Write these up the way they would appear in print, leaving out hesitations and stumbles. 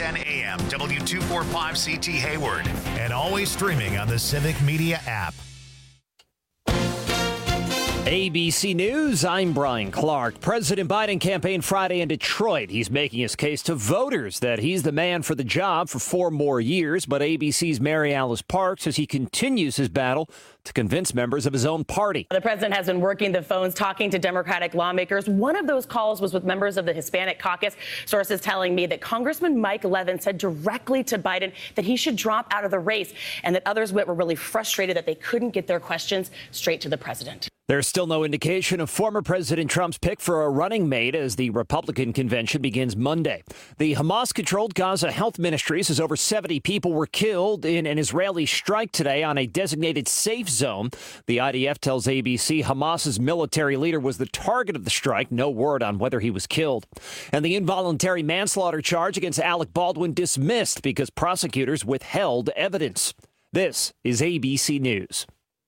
1010 AM, W245CT Hayward, and always streaming on the Civic Media app. ABC News, I'm Brian Clark. President Biden campaigned Friday in Detroit. He's making his case to voters that he's the man for the job for 4 more years. But ABC's Mary Alice Parks says he continues his battle to convince members of his own party. The president has been working the phones, talking to Democratic lawmakers. One of those calls was with members of the Hispanic caucus. Sources telling me that Congressman Mike Levin said directly to Biden that he should drop out of the race, and that others were really frustrated that they couldn't get their questions straight to the president. There's still no indication of former President Trump's pick for a running mate as the Republican convention begins Monday. The Hamas-controlled Gaza Health Ministry says over 70 people were killed in an Israeli strike today on a designated safe zone. The IDF tells ABC Hamas's military leader was the target of the strike. No word on whether he was killed. And the involuntary manslaughter charge against Alec Baldwin dismissed because prosecutors withheld evidence. This is ABC News.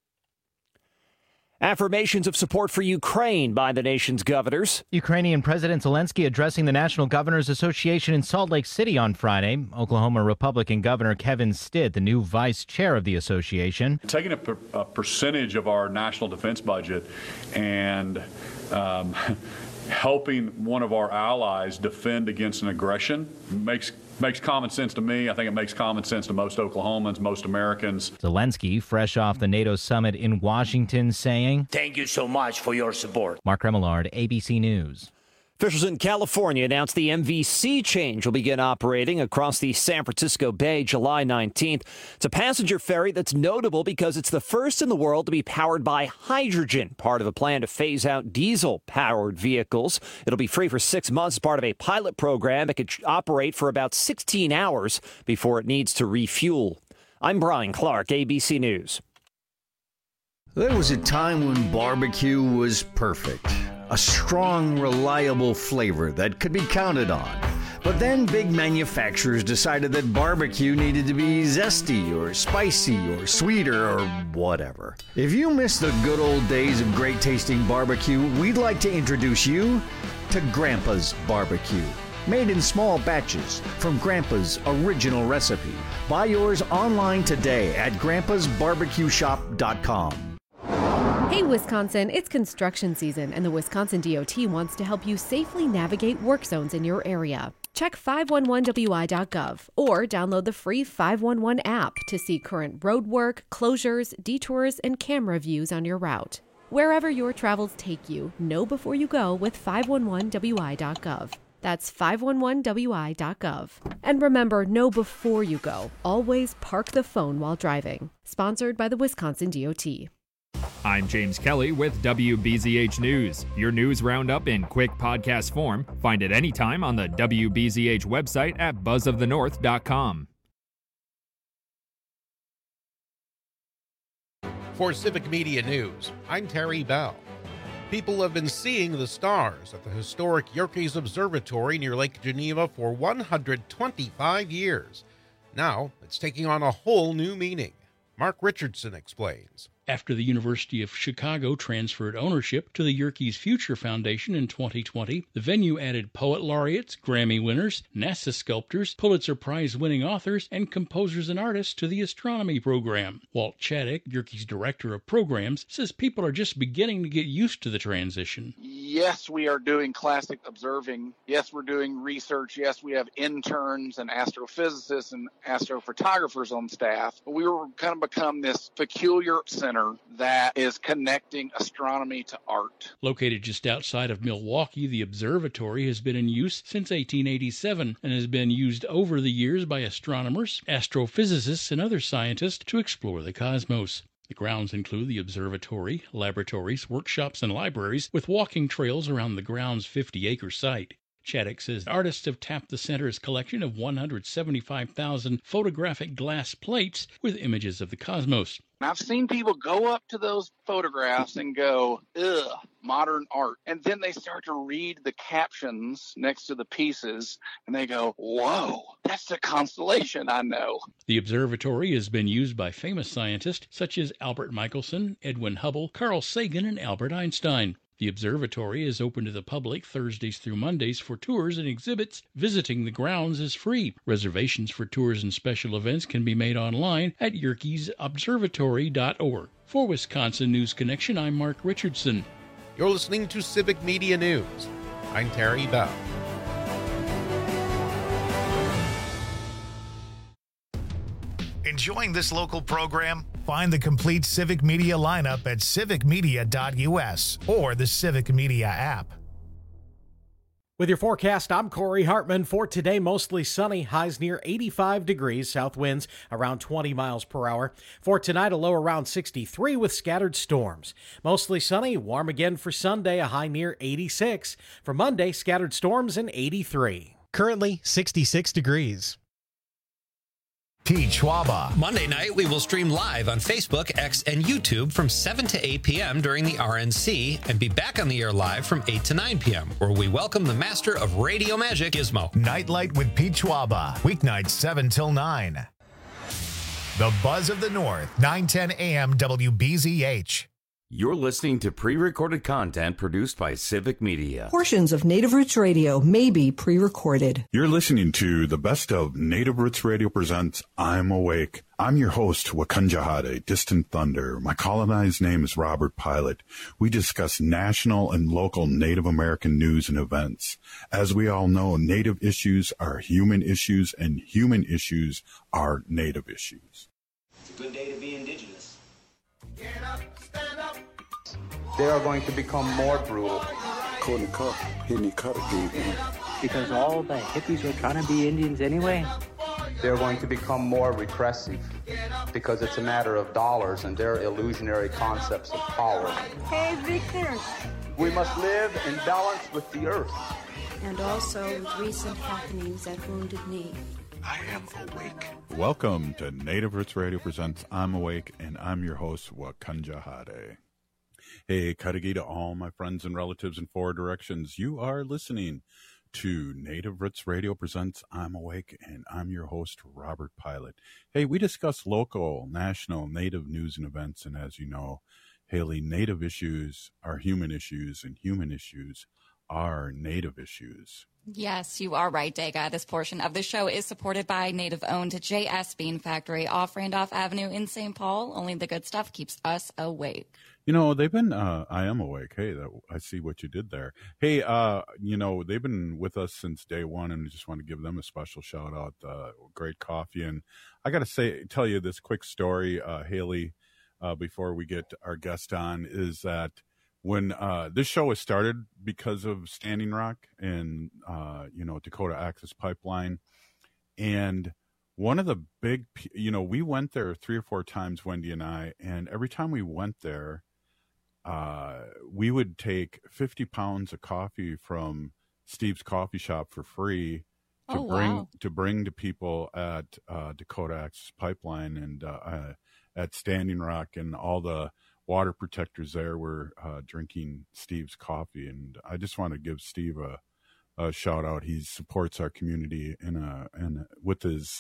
Affirmations of support for Ukraine by the nation's governors. Ukrainian President Zelensky addressing the National Governors Association in Salt Lake City on Friday. Oklahoma Republican Governor Kevin Stitt, the new vice chair of the association. Taking a percentage of our national defense budget and helping one of our allies defend against an aggression makes common sense to me. I think it makes common sense to most Oklahomans, most Americans. Zelensky, fresh off the NATO summit in Washington, saying, "Thank you so much for your support." Mark Remillard, ABC News. Officials in California announced the MVC change will begin operating across the San Francisco Bay July 19th. It's a passenger ferry that's notable because it's the first in the world to be powered by hydrogen, part of a plan to phase out diesel-powered vehicles. It'll be free for 6 months as part of a pilot program. It could operate for about 16 hours before it needs to refuel. I'm Brian Clark, ABC News. There was a time when barbecue was perfect. A strong, reliable flavor that could be counted on. But then big manufacturers decided that barbecue needed to be zesty or spicy or sweeter or whatever. If you miss the good old days of great tasting barbecue, we'd like to introduce you to Grandpa's Barbecue. Made in small batches from Grandpa's original recipe. Buy yours online today at grandpasbarbecueshop.com. Hey, Wisconsin, it's construction season, and the Wisconsin DOT wants to help you safely navigate work zones in your area. Check 511wi.gov or download the free 511 app to see current road work, closures, detours, and camera views on your route. Wherever your travels take you, know before you go with 511wi.gov. That's 511wi.gov. And remember, know before you go. Always park the phone while driving. Sponsored by the Wisconsin DOT. I'm James Kelly with WBZH News. Your news roundup in quick podcast form. Find it anytime on the WBZH website at buzzofthenorth.com. For Civic Media News, I'm Terry Bell. People have been seeing the stars at the historic Yerkes Observatory near Lake Geneva for 125 years. Now, it's taking on a whole new meaning. Mark Richardson explains. After the University of Chicago transferred ownership to the Yerkes Future Foundation in 2020, the venue added poet laureates, Grammy winners, NASA sculptors, Pulitzer Prize-winning authors, and composers and artists to the astronomy program. Walt Chaddick, Yerkes Director of Programs, says people are just beginning to get used to the transition. Yes, we are doing classic observing. Yes, we're doing research. Yes, we have interns and astrophysicists and astrophotographers on staff. But we were kind of become this peculiar center that is connecting astronomy to art. Located just outside of Milwaukee, the observatory has been in use since 1887 and has been used over the years by astronomers, astrophysicists, and other scientists to explore the cosmos. The grounds include the observatory, laboratories, workshops, and libraries, with walking trails around the ground's 50-acre site. Chaddick says artists have tapped the center's collection of 175,000 photographic glass plates with images of the cosmos. I've seen people go up to those photographs and go, ugh, modern art. And then they start to read the captions next to the pieces, and they go, whoa, that's a constellation I know. The observatory has been used by famous scientists such as Albert Michelson, Edwin Hubble, Carl Sagan, and Albert Einstein. The observatory is open to the public Thursdays through Mondays for tours and exhibits. Visiting the grounds is free. Reservations for tours and special events can be made online at yerkesobservatory.org. For Wisconsin News Connection, I'm Mark Richardson. You're listening to Civic Media News. I'm Terry Bell. Enjoying this local program? Find the complete Civic Media lineup at civicmedia.us or the Civic Media app. With your forecast, I'm Corey Hartman. For today, mostly sunny, highs near 85 degrees, south winds around 20 miles per hour. For tonight, a low around 63 with scattered storms. Mostly sunny, warm again for Sunday, a high near 86. For Monday, scattered storms and 83. Currently 66 degrees. Pete Schwaba. Monday night, we will stream live on Facebook, X, and YouTube from 7 to 8 p.m. during the RNC and be back on the air live from 8 to 9 p.m., where we welcome the master of radio magic, Gizmo. Nightlight with Pete Schwaba. Weeknights 7 till 9. The Buzz of the North, 9:10 a.m. WBZH. You're listening to pre-recorded content produced by Civic Media. Portions of Native Roots Radio may be pre-recorded. You're listening to the best of Native Roots Radio presents I'm Awake. I'm your host, Wakunjahade, Distant Thunder. My colonized name is Robert Pilot. We discuss national and local Native American news and events. As we all know, Native issues are human issues, and human issues are Native issues. It's a good day to be Indigenous. Get up, stand up. They are going to become more brutal. Because all the hippies were trying to be Indians anyway. They're going to become more repressive because it's a matter of dollars and their illusionary concepts of power. Hey, Victor. We must live in balance with the earth. And also with recent happenings at Wounded Knee. I am awake. Welcome to Native Roots Radio presents I'm Awake, and I'm your host, Wakunjahade. Hey, Kadagi to all my friends and relatives in four directions. You are listening to Native Roots Radio presents I'm Awake, and I'm your host, Robert Pilot. Hey, we discuss local, national, Native news and events, and as you know, Haley, Native issues are human issues, and human issues are Native issues. Yes, you are right, Dega. This portion of the show is supported by Native-owned JS Bean Factory off Randolph Avenue in St. Paul. Only the good stuff keeps us awake. You know, they've been, I am awake. Hey, I see what you did there. Hey, you know, they've been with us since day one, and I just want to give them a special shout out. Great coffee. And I got to tell you this quick story, Haley, before we get our guest on, is that when this show was started because of Standing Rock and, you know, Dakota Access Pipeline. And one of the big, you know, we went there 3 or 4 times, Wendy and I, and every time we went there, we would take 50 pounds of coffee from Steve's coffee shop for free to bring to people at Dakota Access Pipeline and at Standing Rock, and all the water protectors there were drinking Steve's coffee. And I just want to give Steve a shout out. He supports our community with his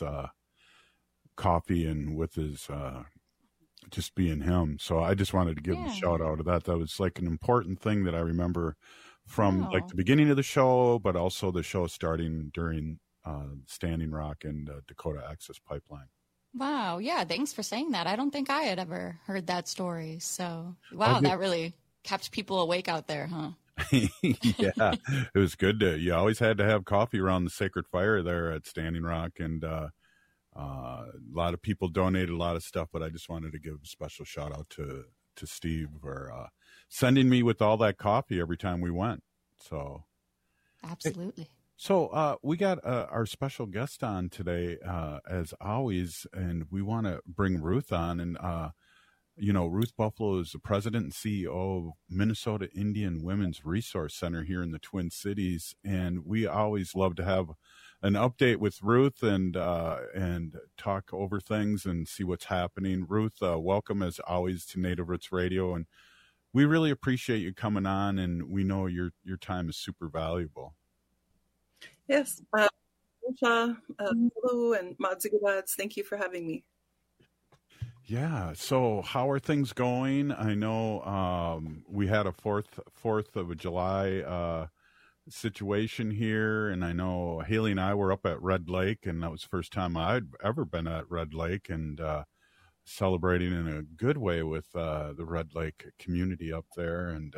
coffee and with his just being him. So I just wanted to give him a shout out of that. That was like an important thing that I remember from like the beginning of the show, but also the show starting during Standing Rock and Dakota Access Pipeline. Wow. Yeah. Thanks for saying that. I don't think I had ever heard that story. So, wow, that really kept people awake out there, huh? Yeah, it was good you always had to have coffee around the sacred fire there at Standing Rock. And a lot of people donated a lot of stuff, but I just wanted to give a special shout out to Steve for sending me with all that coffee every time we went. So absolutely. So we got our special guest on today, as always, and we want to bring Ruth on. And, you know, Ruth Buffalo is the president and CEO of Minnesota Indian Women's Resource Center here in the Twin Cities. And we always love to have an update with Ruth and talk over things and see what's happening. Ruth, welcome as always to Native Roots Radio. And we really appreciate you coming on, and we know your time is super valuable. Yes. Hello, and Madzigabads. Thank you for having me. Yeah. So how are things going? I know we had a Fourth of July situation here, and I know Haley and I were up at Red Lake, and that was the first time I'd ever been at Red Lake, and celebrating in a good way with the Red Lake community up there, and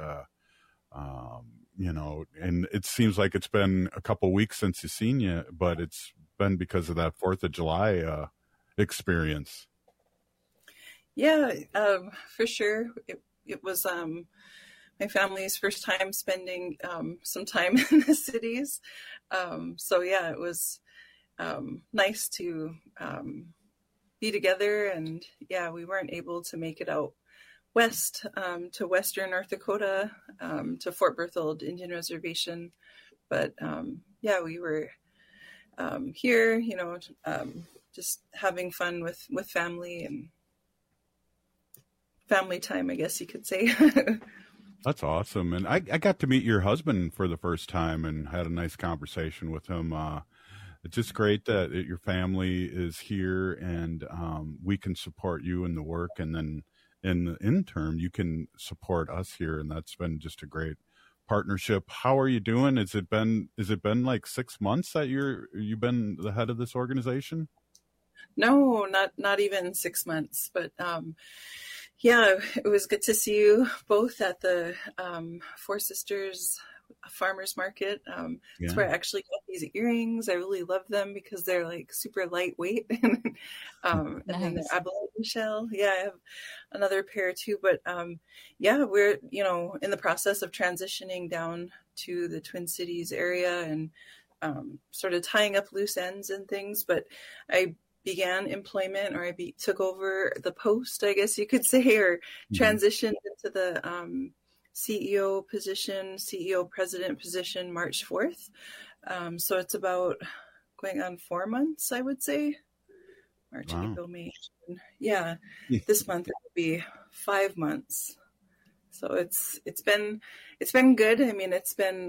and it seems like it's been a couple weeks since you've seen you, but it's been because of that 4th of July experience. Yeah, for sure. It was my family's first time spending some time in the cities. So yeah, it was nice to be together, and yeah, we weren't able to make it out west to western North Dakota, to Fort Berthold Indian Reservation. But yeah, we were here, just having fun with family and family time, I guess you could say. That's awesome. And I got to meet your husband for the first time and had a nice conversation with him. It's just great that your family is here, and we can support you in the work, and then in turn you can support us here, and that's been just a great partnership. How are you doing? Has it been like 6 months that you've been the head of this organization? No, not even 6 months, but yeah, it was good to see you both at the Four Sisters Farmers Market. That's where I actually got these earrings. I really love them because they're like super lightweight. And then they're abalone shell. Yeah, I have another pair too. But yeah, we're, in the process of transitioning down to the Twin Cities area and sort of tying up loose ends and things. But I began employment, or I took over the post, I guess you could say, or transitioned into the CEO president position March 4th. So it's about going on 4 months, I would say. March, April, May. Yeah, this month it will be 5 months. So it's been good. I mean, it's been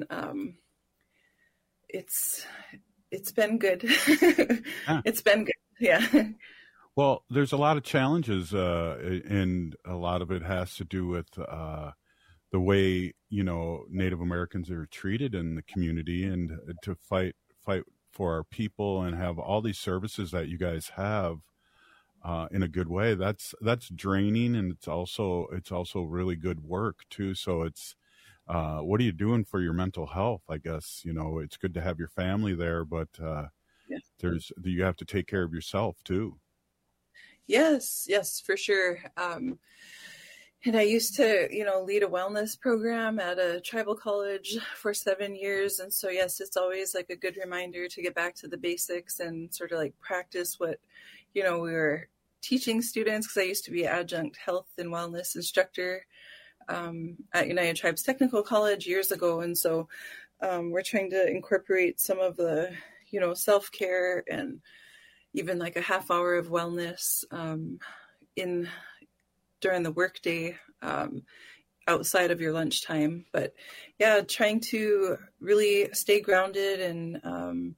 good. It's been good. Yeah. Well, there's a lot of challenges, and a lot of it has to do with the way Native Americans are treated in the community, and to fight for our people and have all these services that you guys have in a good way. That's draining, and it's also really good work too. So it's what are you doing for your mental health? I guess it's good to have your family there, but you have to take care of yourself too. Yes, for sure. And I used to, lead a wellness program at a tribal college for 7 years. And so, yes, it's always like a good reminder to get back to the basics and sort of like practice what, we were teaching students, because I used to be an adjunct health and wellness instructor at United Tribes Technical College years ago. And so we're trying to incorporate some of the, self-care and even like a half hour of wellness during the workday, outside of your lunchtime. But yeah, trying to really stay grounded, and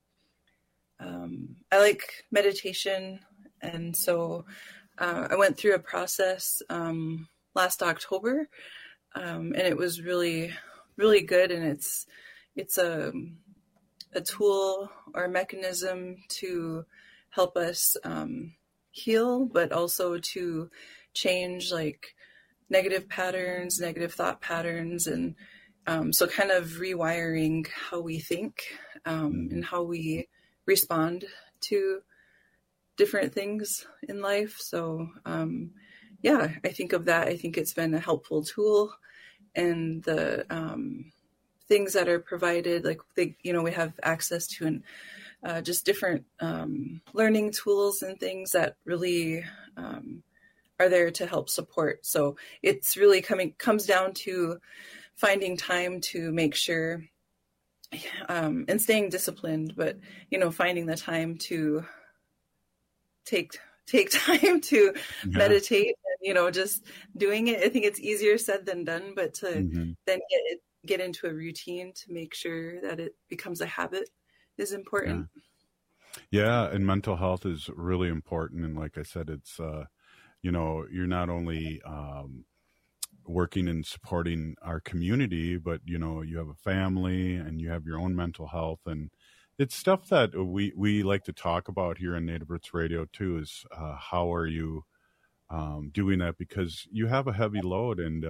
I like meditation. And so I went through a process last October, and it was really, really good. And it's a tool or a mechanism to help us heal, but also to change like negative patterns, negative thought patterns. And so kind of rewiring how we think and how we respond to different things in life. So yeah, I think of that. I think it's been a helpful tool, and the things that are provided, like we have access to and just different learning tools and things that really are there to help support. So it's really comes down to finding time to make sure and staying disciplined, but finding the time to take time to meditate, and just doing it. I think it's easier said than done, but to then get into a routine to make sure that it becomes a habit is important. Yeah, and mental health is really important. And like I said, you're not only working and supporting our community, but you have a family and you have your own mental health, and it's stuff that we like to talk about here on Native Roots Radio too. Is how are you doing that, because you have a heavy load, and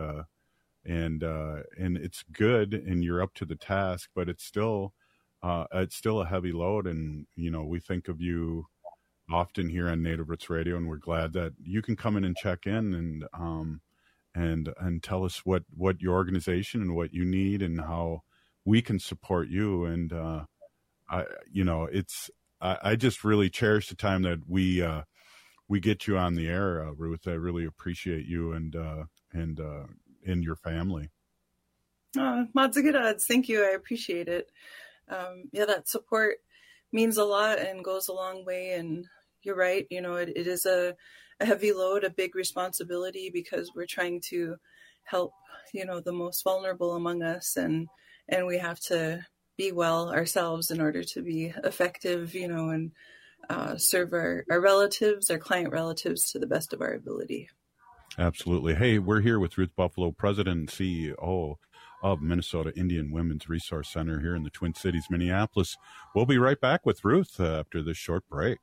it's good, and you're up to the task, but it's still a heavy load, and we think of you often here on Native Roots Radio, and we're glad that you can come in and check in and tell us what your organization and what you need and how we can support you. And I just really cherish the time that we get you on the air, Ruth. I really appreciate you and your family. Mods are good odds. Thank you. I appreciate it. That support means a lot and goes a long way. And you're right. It is a heavy load, a big responsibility, because we're trying to help, the most vulnerable among us. And we have to be well ourselves in order to be effective, and serve our relatives, our client relatives, to the best of our ability. Absolutely. Hey, we're here with Ruth Buffalo, President and CEO of Minnesota Indian Women's Resource Center here in the Twin Cities, Minneapolis. We'll be right back with Ruth after this short break.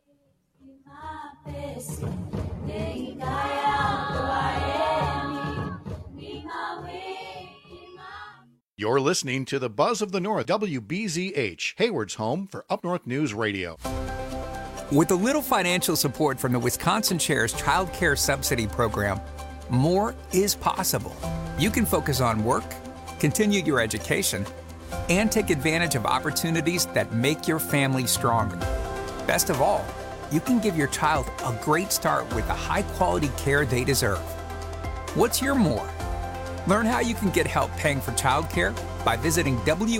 You're listening to the Buzz of the North, WBZH, Hayward's home for Up North News Radio. With a little financial support from the Wisconsin Chair's Child Care Subsidy Program, more is possible. You can focus on work, continue your education, and take advantage of opportunities that make your family stronger. Best of all, you can give your child a great start with the high-quality care they deserve. What's your more? Learn how you can get help paying for childcare by visiting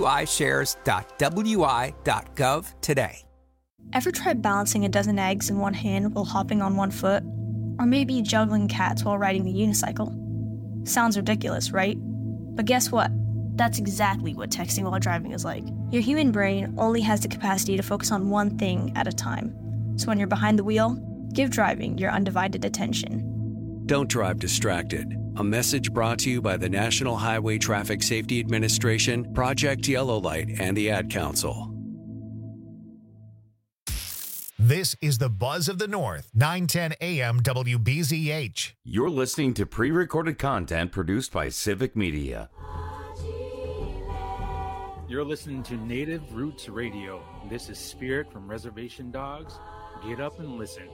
wishares.wi.gov today. Ever tried balancing a dozen eggs in one hand while hopping on one foot? Or maybe juggling cats while riding the unicycle? Sounds ridiculous, right? But guess what? That's exactly what texting while driving is like. Your human brain only has the capacity to focus on one thing at a time. So when you're behind the wheel, give driving your undivided attention. Don't drive distracted. A message brought to you by the National Highway Traffic Safety Administration, Project Yellow Light, and the Ad Council. This is the Buzz of the North, 910 AM WBZH. You're listening to pre-recorded content produced by Civic Media. You're listening to Native Roots Radio. This is Spirit from Reservation Dogs. Get up and listen.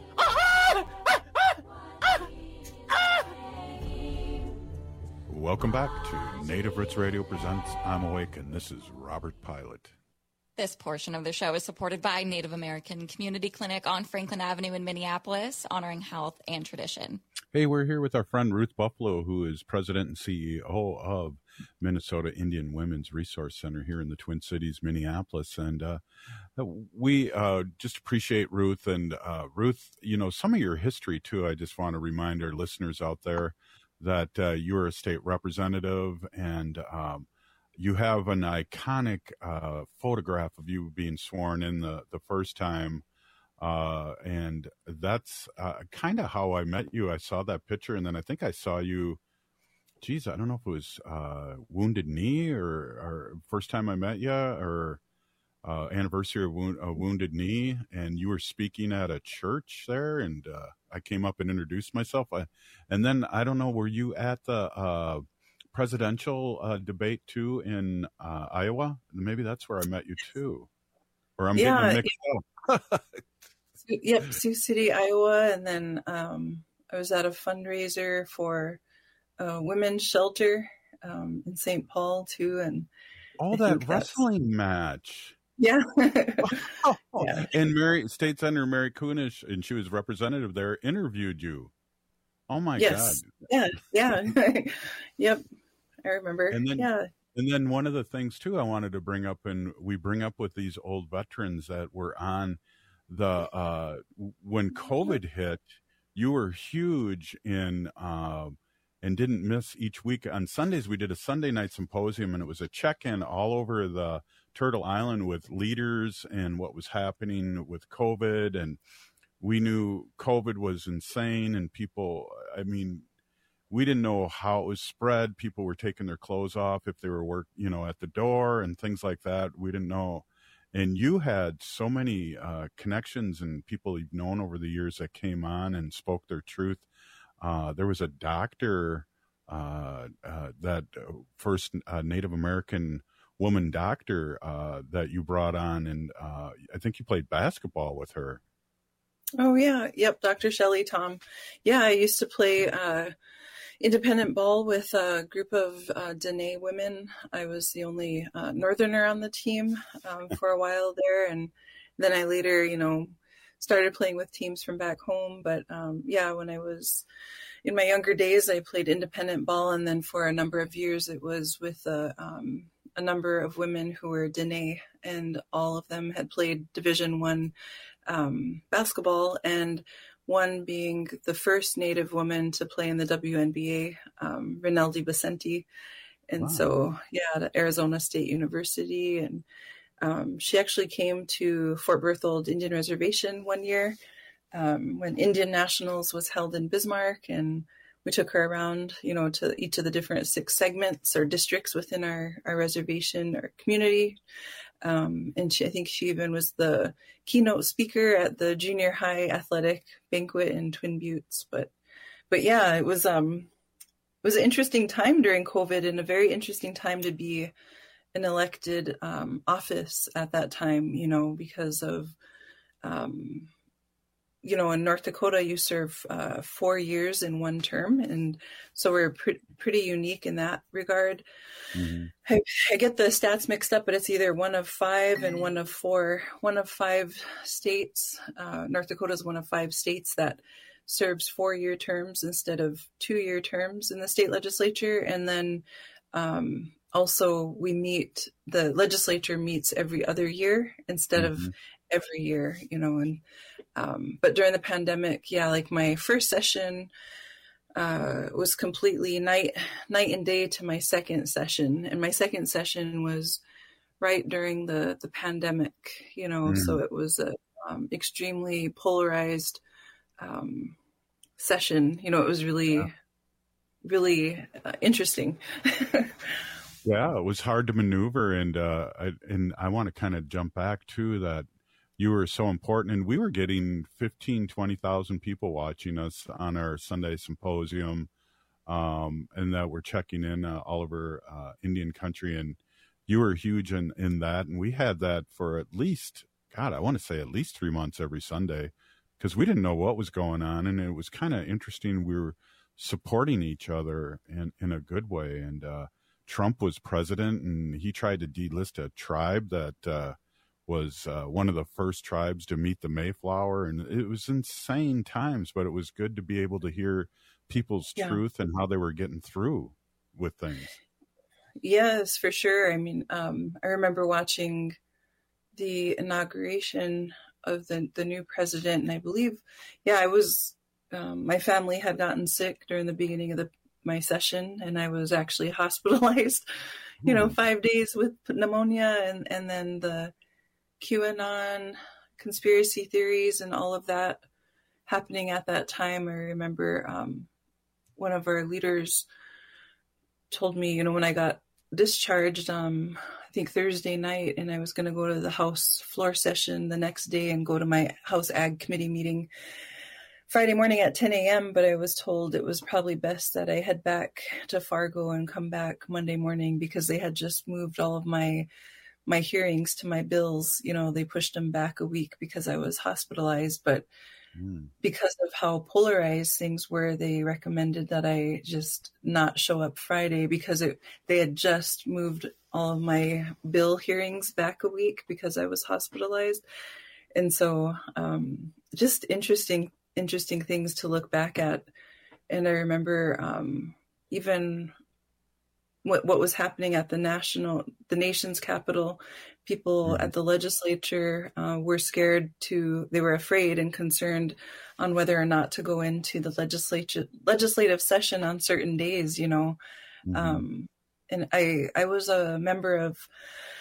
Welcome back to Native Roots Radio presents I'm Awake, and this is Robert Pilot. This portion of the show is supported by Native American Community Clinic on Franklin Avenue in Minneapolis, honoring health and tradition. Hey, we're here with our friend Ruth Buffalo, who is president and CEO of Minnesota Indian Women's Resource Center here in the Twin Cities, Minneapolis. And we just appreciate Ruth. And Ruth, some of your history, too. I just want to remind our listeners out there that you're a state representative, and you have an iconic photograph of you being sworn in the first time. And that's kind of how I met you. I saw that picture, and then I think I saw you, I don't know if it was Wounded Knee or first time I met you, or anniversary of Wounded Knee, and you were speaking at a church there, and I came up and introduced myself. And then, I don't know, were you at the presidential debate too in Iowa? Maybe that's where I met you too. Or I'm getting them mixed up. Yep, Sioux City, Iowa, and then I was at a fundraiser for a women's shelter in St. Paul too, and that wrestling match. Yeah. Yeah. And State Senator Mary Kunesh, and she was representative there, interviewed you. Oh my God! Yeah. Yep, I remember. And then one of the things too I wanted to bring up, and we bring up with these old veterans that were on the when COVID hit, you were huge in and didn't miss each week. On Sundays, we did a Sunday night symposium, and it was a check-in all over the Turtle Island with leaders and what was happening with COVID. And we knew COVID was insane, and people, I mean, we didn't know how it was spread. People were taking their clothes off if they were at the door and things like that. We didn't know. And you had so many connections and people you've known over the years that came on and spoke their truth. There was a doctor, that first Native American woman doctor that you brought on, and I think you played basketball with her. Oh, yeah. Yep. Dr. Shelley Tom. Yeah, I used to play independent ball with a group of Dene women. I was the only Northerner on the team for a while there. And then I later, started playing with teams from back home. But yeah, when I was in my younger days, I played independent ball. And then for a number of years, it was with a number of women who were Dene, and all of them had played Division I basketball, and one being the first Native woman to play in the WNBA, Rinaldi Vicente. And wow. So, yeah, at Arizona State University. And she actually came to Fort Berthold Indian Reservation one year when Indian Nationals was held in Bismarck. And we took her around, to each of the different 6 segments or districts within our reservation or community. And I think she even was the keynote speaker at the junior high athletic banquet in Twin Buttes. But yeah, it was an interesting time during COVID, and a very interesting time to be an elected office at that time, because of, in North Dakota, you serve 4 years in one term. And so we're pretty unique in that regard. Mm-hmm. I get the stats mixed up, but it's either one of 5 and one of 4. One of 5 states. North Dakota is one of 5 states that serves 4-year terms instead of 2-year terms in the state legislature. And then also the legislature meets every other year instead mm-hmm. of every year, but during the pandemic, yeah, like my first session was completely night and day to my second session. And my second session was right during the pandemic, so it was a extremely polarized session. It was really, really interesting. Yeah, it was hard to maneuver. And I want to kind of jump back to that. You were so important, and we were getting 20,000 people watching us on our Sunday symposium, and that were checking in all over Indian country, and you were huge in that. And we had that for at least 3 months every Sunday, because we didn't know what was going on, and it was kind of interesting. We were supporting each other in a good way. And Trump was president, and he tried to delist a tribe that was one of the first tribes to meet the Mayflower. And it was insane times, but it was good to be able to hear people's truth and how they were getting through with things. Yes, for sure. I mean, I remember watching the inauguration of the new president, and I believe, I was, my family had gotten sick during the beginning of my session, and I was actually hospitalized, 5 days with pneumonia, and then the QAnon conspiracy theories and all of that happening at that time. I remember one of our leaders told me, when I got discharged, I think Thursday night, and I was going to go to the House floor session the next day and go to my House Ag Committee meeting Friday morning at 10 a.m., but I was told it was probably best that I head back to Fargo and come back Monday morning, because they had just moved all of my hearings to my bills. They pushed them back a week because I was hospitalized, but because of how polarized things were, they recommended that I just not show up Friday, because they had just moved all of my bill hearings back a week because I was hospitalized. And so just interesting things to look back at. And I remember even what was happening at the nation's capital. People at the legislature were scared they were afraid and concerned on whether or not to go into the legislative session on certain days, And I was a member of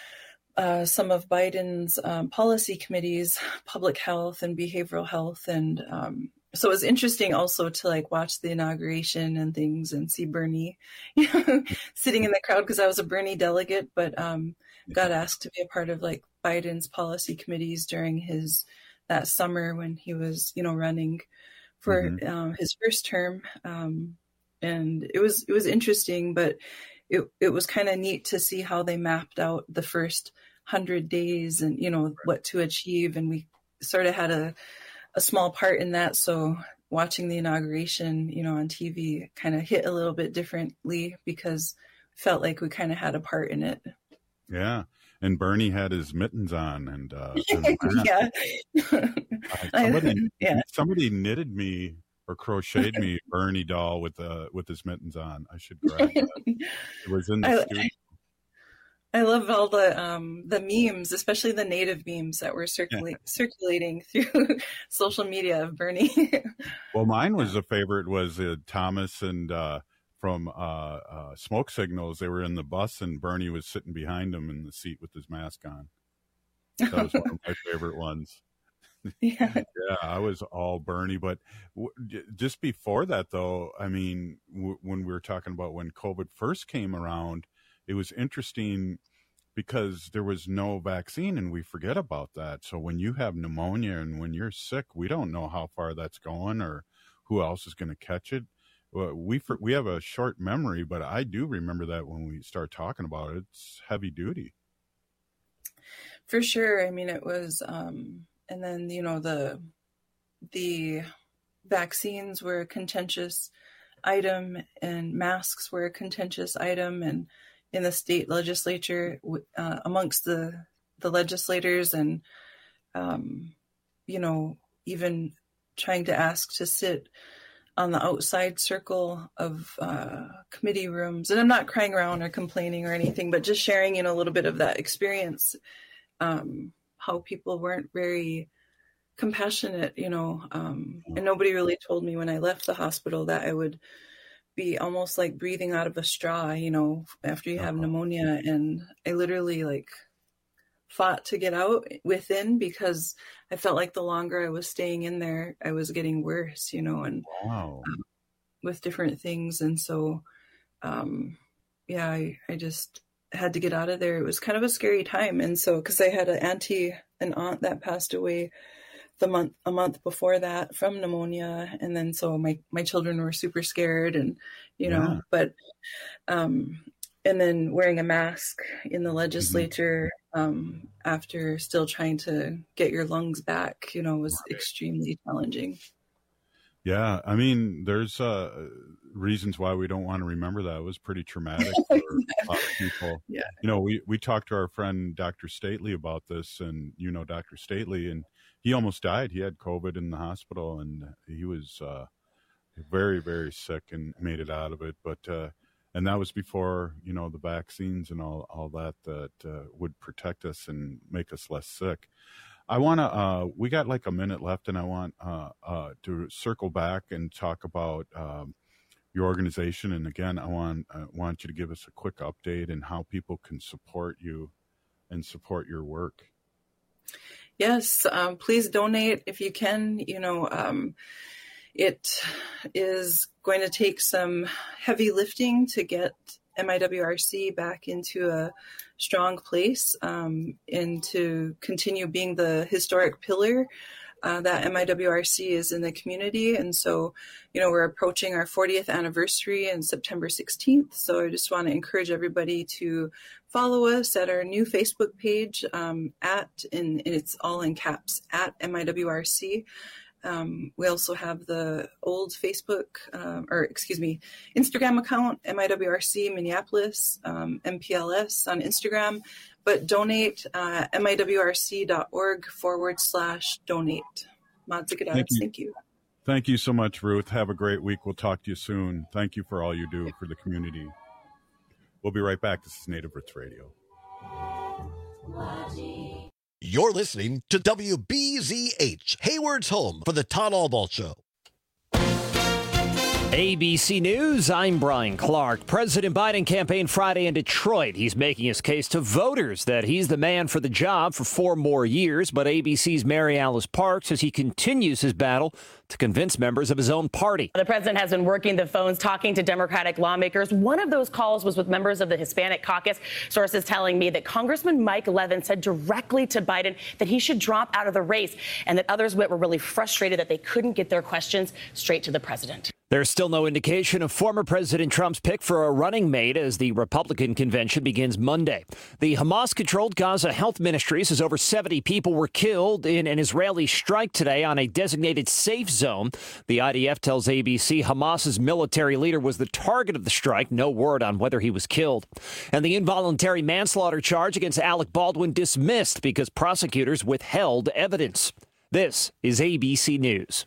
some of Biden's policy committees, public health and behavioral health. And so it was interesting also to like watch the inauguration and things and see Bernie sitting in the crowd, because I was a Bernie delegate, but got asked to be a part of like Biden's policy committees during that summer when he was, running for his first term. And it was interesting, but it was kind of neat to see how they mapped out the first 100 days and, what to achieve. And we sort of had a small part in that. So watching the inauguration, on TV kind of hit a little bit differently because it felt like we kind of had a part in it. Yeah. And Bernie had his mittens on and yeah. Somebody knitted me or crocheted me a Bernie doll with his mittens on. I should grab that. It was in the studio. I love all the memes, especially the native memes that were circulating through social media of Bernie. Well, mine was a favorite was Thomas and from Smoke Signals. They were in the bus and Bernie was sitting behind him in the seat with his mask on. That was one of my favorite ones. Yeah, I was all Bernie. But just before that, though, I mean, when we were talking about when COVID first came around, it was interesting because there was no vaccine and we forget about that. So when you have pneumonia and when you're sick, we don't know how far that's going or who else is going to catch it. We have a short memory, but I do remember that when we start talking about it, it's heavy duty. For sure. I mean, it was, and then, the vaccines were a contentious item and masks were a contentious item, and in the state legislature amongst the legislators and, even trying to ask to sit on the outside circle of committee rooms. And I'm not crying around or complaining or anything, but just sharing, a little bit of that experience, how people weren't very compassionate, and nobody really told me when I left the hospital that I would be almost like breathing out of a straw, after you have pneumonia. And I literally fought to get out within because I felt like the longer I was staying in there, I was getting worse, and with different things. And so, I just had to get out of there. It was kind of a scary time. And so, cause I had an aunt that passed away a month before that from pneumonia. And then, so my children were super scared and, but, and then wearing a mask in the legislature, after still trying to get your lungs back, was extremely challenging. Yeah. I mean, there's, reasons why we don't want to remember that. It was pretty traumatic for a lot of people. Yeah. We talked to our friend, Dr. Stately, about this, and, Dr. Stately, and he almost died. He had COVID in the hospital and he was, very, very sick and made it out of it. But, and that was before, the vaccines and all that would protect us and make us less sick. I want to, we got like a minute left, and I want to circle back and talk about your organization. And again, I want you to give us a quick update and how people can support you and support your work. Yes, please donate if you can. It is going to take some heavy lifting to get MIWRC back into a strong place, and to continue being the historic pillar that MIWRC is in the community. And so, we're approaching our 40th anniversary on September 16th. So I just want to encourage everybody to follow us at our new Facebook page, and it's all in caps, at MIWRC. We also have the old Instagram account, MIWRC Minneapolis, MPLS on Instagram, but donate, miwrc.org/donate. Thank you. Thank you so much, Ruth. Have a great week. We'll talk to you soon. Thank you for all you do for the community. We'll be right back. This is Native Roots Radio. You're listening to WBZH, Hayward's home for the Todd Albaugh Show. ABC News, I'm Brian Clark. President Biden campaigned Friday in Detroit. He's making his case to voters that he's the man for the job for 4 more years. But ABC's Mary Alice Parks says he continues his battle to convince members of his own party. The president has been working the phones, talking to Democratic lawmakers. One of those calls was with members of the Hispanic caucus. Sources telling me that Congressman Mike Levin said directly to Biden that he should drop out of the race, and that others were really frustrated that they couldn't get their questions straight to the president. There's still no indication of former President Trump's pick for a running mate as the Republican convention begins Monday. The Hamas-controlled Gaza Health Ministry says over 70 people were killed in an Israeli strike today on a designated safe zone. The IDF tells ABC Hamas's military leader was the target of the strike. No word on whether he was killed. And the involuntary manslaughter charge against Alec Baldwin dismissed because prosecutors withheld evidence. This is ABC News.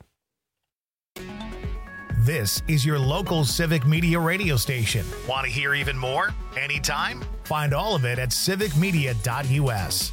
This is your local Civic Media radio station. Want to hear even more? Anytime? Find all of it at civicmedia.us.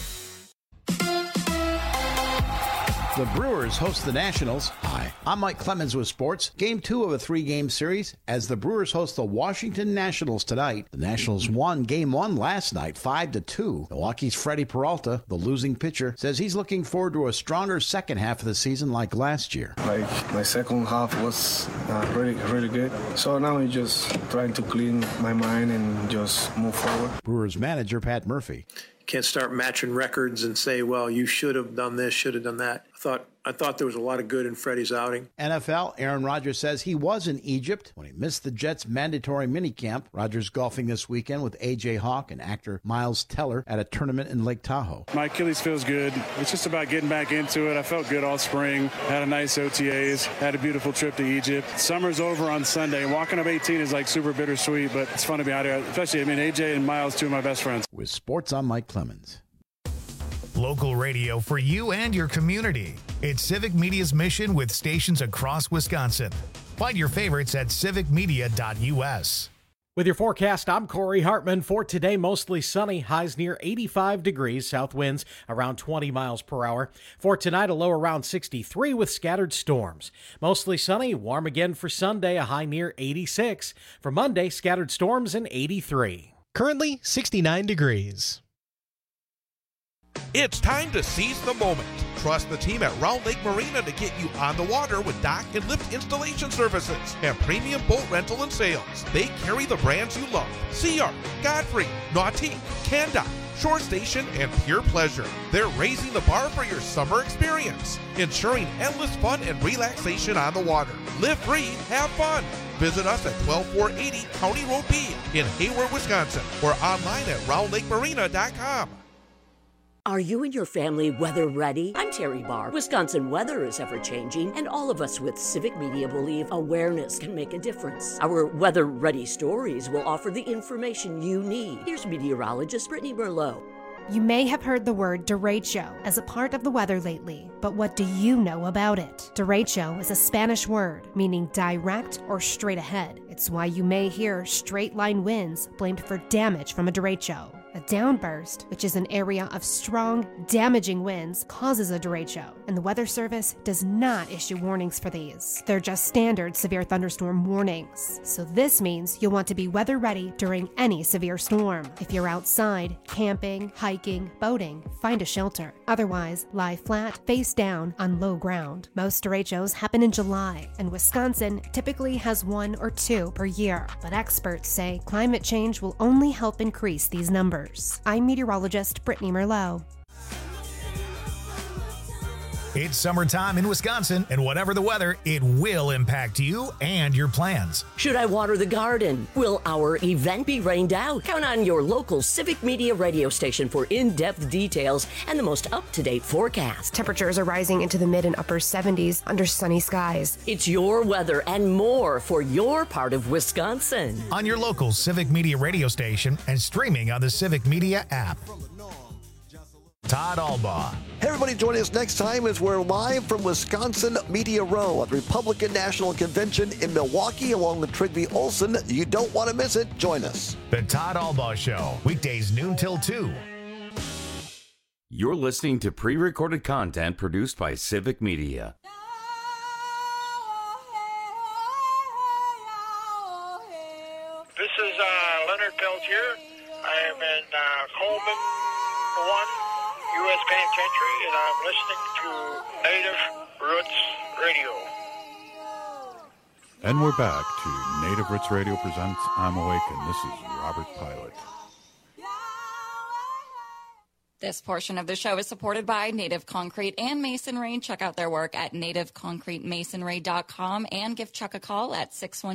The Brewers host the Nationals. Hi, I'm Mike Clemens with sports. Game 2 of a 3-game series as the Brewers host the Washington Nationals tonight. The Nationals won Game 1 last night, 5-2. Milwaukee's Freddie Peralta, the losing pitcher, says he's looking forward to a stronger second half of the season like last year. My second half was really good. So now I'm just trying to clean my mind and just move forward. Brewers manager Pat Murphy. Can't start matching records and say, well, you should have done this, should have done that. I thought there was a lot of good in Freddie's outing. NFL, Aaron Rodgers says he was in Egypt when he missed the Jets' mandatory minicamp. Rodgers golfing this weekend with A.J. Hawk and actor Miles Teller at a tournament in Lake Tahoe. My Achilles feels good. It's just about getting back into it. I felt good all spring. Had a nice OTAs. Had a beautiful trip to Egypt. Summer's over on Sunday. Walking up 18 is like super bittersweet, but it's fun to be out here. Especially, A.J. and Miles, 2 of my best friends. With sports, I'm Mike Clemens. Local radio for you and your community. It's Civic Media's mission with stations across Wisconsin. Find your favorites at civicmedia.us. With your forecast, I'm Corey Hartman. For today, mostly sunny, highs near 85 degrees, south winds around 20 miles per hour. For tonight, a low around 63 with scattered storms. Mostly sunny, warm again for Sunday, a high near 86. For Monday, scattered storms and 83. Currently, 69 degrees. It's time to seize the moment. Trust the team at Round Lake Marina to get you on the water with dock and lift installation services and premium boat rental and sales. They carry the brands you love: Sea Art, Godfrey, Nautique, Canda, Shore Station, and Pure Pleasure. They're raising the bar for your summer experience, ensuring endless fun and relaxation on the water. Live free, have fun. Visit us at 12480 County Road B in Hayward, Wisconsin, or online at roundlakemarina.com. Are you and your family weather ready? I'm Terry Barr. Wisconsin weather is ever-changing, and all of us with Civic Media believe awareness can make a difference. Our Weather Ready stories will offer the information you need. Here's meteorologist Brittany Merlot. You may have heard the word derecho as a part of the weather lately, but what do you know about it? Derecho is a Spanish word meaning direct or straight ahead. It's why you may hear straight line winds blamed for damage from a derecho. A downburst, which is an area of strong, damaging winds, causes a derecho, and the Weather Service does not issue warnings for these. They're just standard severe thunderstorm warnings. So this means you'll want to be weather ready during any severe storm. If you're outside, camping, hiking, boating, find a shelter. Otherwise, lie flat, face down on low ground. Most derechos happen in July, and Wisconsin typically has 1 or 2 per year. But experts say climate change will only help increase these numbers. I'm meteorologist Brittany Merlot. It's summertime in Wisconsin, and whatever the weather, it will impact you and your plans. Should I water the garden? Will our event be rained out? Count on your local Civic Media radio station for in-depth details and the most up-to-date forecast. Temperatures are rising into the mid and upper 70s under sunny skies. It's your weather and more for your part of Wisconsin. On your local Civic Media radio station and streaming on the Civic Media app. Todd Albaugh. Hey everybody, joining us next time as we're live from Wisconsin Media Row at the Republican National Convention in Milwaukee along with Trygve Olsen. You don't want to miss it. Join us. The Todd Albaugh Show, weekdays noon till 2. You're listening to pre-recorded content produced by Civic Media. Pilot here. I am in Coleman 1, U.S. Penitentiary, and I'm listening to Native Roots Radio. And we're back to Native Roots Radio presents I'm Awake, and this is Robert Pilot. This portion of the show is supported by Native Concrete and Masonry. Check out their work at nativeconcretemasonry.com and give Chuck a call at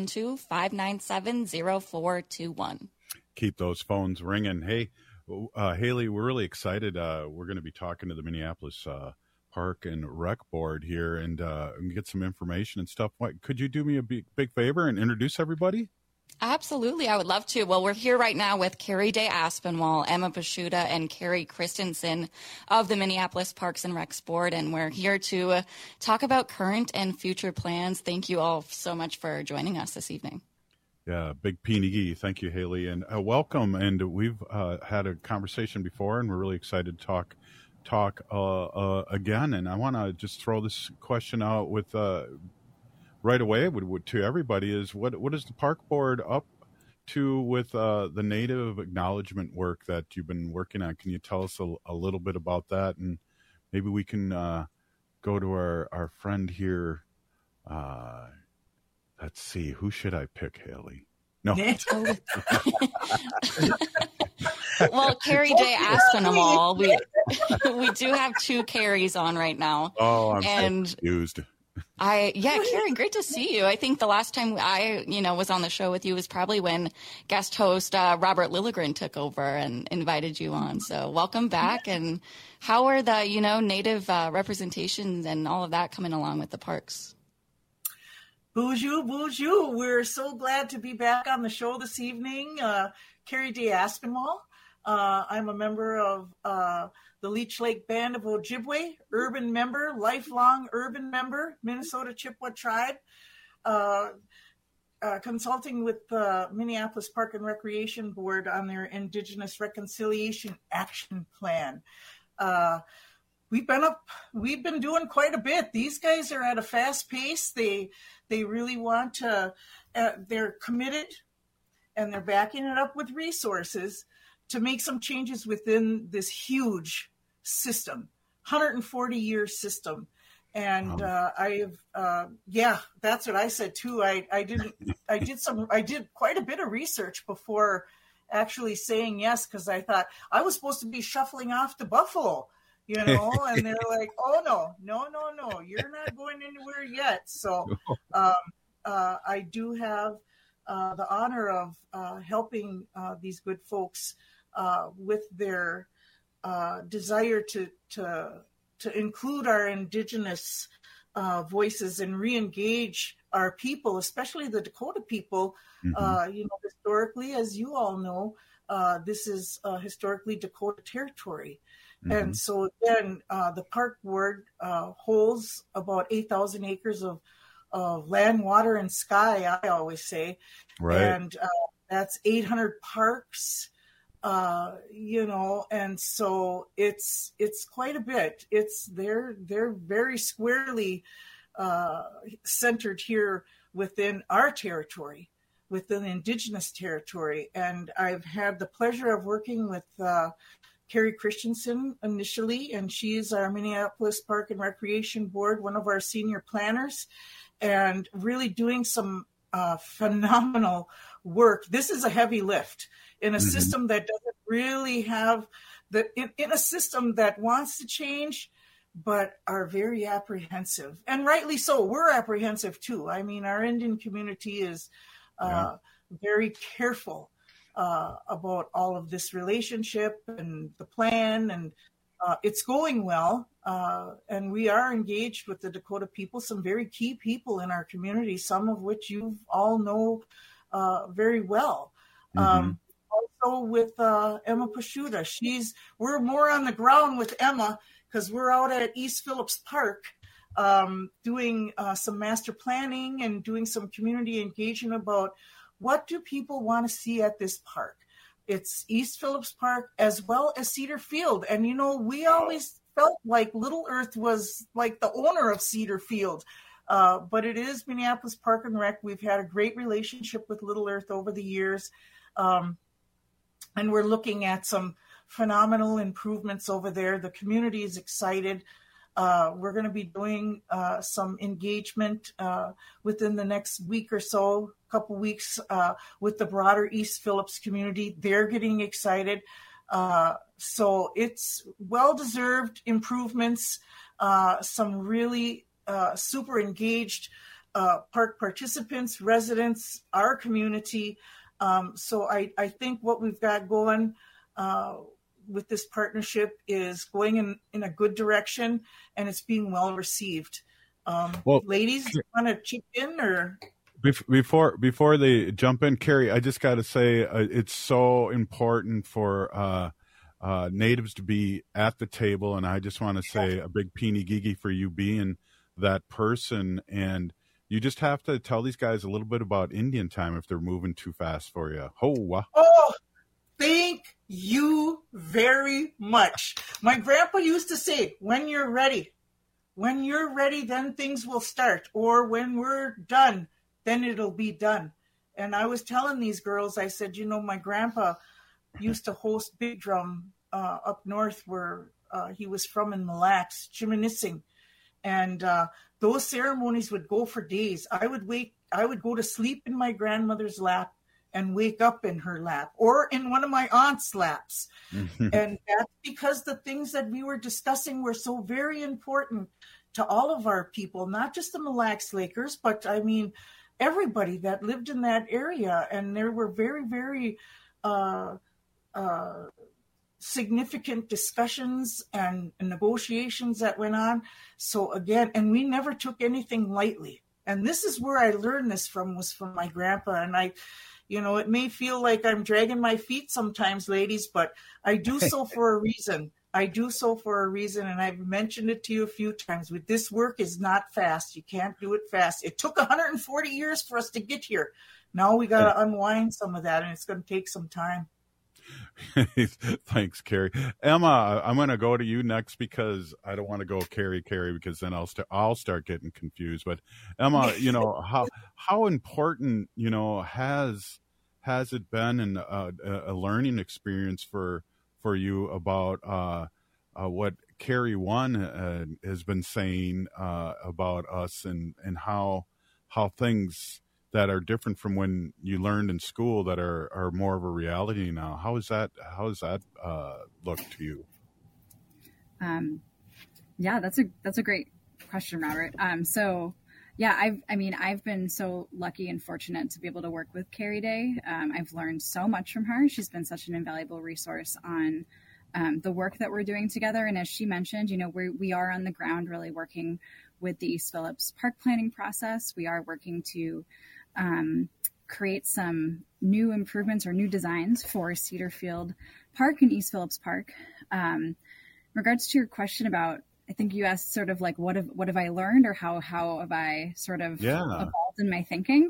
612-597-0421. Keep those phones ringing. Hey, Haley, we're really excited. We're going to be talking to the Minneapolis Park and Rec Board here and get some information and stuff. Could you do me a big favor and introduce everybody? Absolutely. I would love to. Well, we're here right now with Carrie Day Aspinwall, Emma Pashuta, and Carrie Christensen of the Minneapolis Parks and Recs Board, and we're here to talk about current and future plans. Thank you all so much for joining us this evening. Yeah, big P&E. Thank you, Haley, and welcome. And we've had a conversation before, and we're really excited to talk again. And I want to just throw this question out with right away to everybody is what is the park board up to with the native acknowledgement work that you've been working on? Can you tell us a little bit about that? And maybe we can go to our friend here. Let's see, who should I pick, Haley? No. Well, Carrie Day Aspinwall, we do have two Carries on right now. Oh, I'm so confused. Carrie, great to see you. I think the last time I, was on the show with you was probably when guest host Robert Lilligren took over and invited you on. So welcome back. And how are the, native representations and all of that coming along with the parks? Bonjour. We're so glad to be back on the show this evening. Carrie Day Aspinwall. I'm a member of the Leech Lake Band of Ojibwe, urban member, lifelong urban member, Minnesota Chippewa Tribe, consulting with the Minneapolis Park and Recreation Board on their Indigenous Reconciliation Action Plan. We've been doing quite a bit. These guys are at a fast pace. They really want to, they're committed, and they're backing it up with resources to make some changes within this huge system, 140-year system. And that's what I said too. I did quite a bit of research before actually saying yes, because I thought I was supposed to be shuffling off to Buffalo, and they're like, oh no, you're not going anywhere yet. So I do have the honor of helping these good folks with their desire to include our Indigenous voices and re-engage our people, especially the Dakota people. Mm-hmm. Historically, as you all know, this is historically Dakota territory. Mm-hmm. And so again, the park board holds about 8,000 acres of land, water, and sky, I always say. Right. And that's 800 parks. And so it's quite a bit. They're very squarely centered here within our territory, within Indigenous territory. And I've had the pleasure of working with Carrie Christensen initially, and she is our Minneapolis Park and Recreation Board, one of our senior planners, and really doing some phenomenal work. This is a heavy lift in a mm-hmm. system that doesn't really have in a system that wants to change, but are very apprehensive, and rightly so. We're apprehensive too. I mean, our Indian community is very careful about all of this relationship and the plan, and it's going well. And we are engaged with the Dakota people, some very key people in our community, some of which you all know very well. Mm-hmm. Also with Emma Pashuta. We're more on the ground with Emma because we're out at East Phillips Park doing some master planning and doing some community engagement about what do people want to see at this park. It's East Phillips Park as well as Cedar Field. And, we always felt like Little Earth was like the owner of Cedar Field. But it is Minneapolis Park and Rec. We've had a great relationship with Little Earth over the years. and we're looking at some phenomenal improvements over there. The community is excited. We're going to be doing some engagement within the next week or so, couple weeks, with the broader East Phillips community. They're getting excited. So it's well-deserved improvements, some really super engaged park participants, residents, our community. So I think what we've got going with this partnership is going in a good direction, and it's being well received. Ladies, you want to chip in or? Before they jump in, Carrie, I just got to say it's so important for natives to be at the table, and I just want to say a big peeny gigi for you being that person. And you just have to tell these guys a little bit about Indian time if they're moving too fast for you. Thank you very much. My grandpa used to say, when you're ready, then things will start. Or when we're done, then it'll be done. And I was telling these girls, I said, my grandpa used to host Big Drum up north where he was from in Mille Lacs, Chiminising. And those ceremonies would go for days. I would go to sleep in my grandmother's lap and wake up in her lap or in one of my aunt's laps. And that's because the things that we were discussing were so very important to all of our people, not just the Mille Lacs Lakers, but I mean, everybody that lived in that area. And there were very, very significant discussions and negotiations that went on. So again, and we never took anything lightly. And this is where I learned this was from my grandpa. And it may feel like I'm dragging my feet sometimes, ladies, but I do so for a reason. And I've mentioned it to you a few times. With this work is not fast. You can't do it fast. It took 140 years for us to get here. Now we got to unwind some of that, and it's going to take some time. Thanks, Carrie. Emma, I'm going to go to you next because I don't want to go Carrie, because then I'll start getting confused. But Emma, how important, has it been in a learning experience for you about what Carrie One has been saying about us and how things that are different from when you learned in school that are more of a reality now. How does that look to you? Yeah, that's a great question, Robert. I've been so lucky and fortunate to be able to work with Carrie Day. I've learned so much from her. She's been such an invaluable resource on the work that we're doing together. And as she mentioned, we are on the ground really working with the East Phillips park planning process. We are working to create some new improvements or new designs for Cedarfield Park and East Phillips Park. In regards to your question about, I think you asked sort of like, what have I learned, or how have I sort of evolved in my thinking?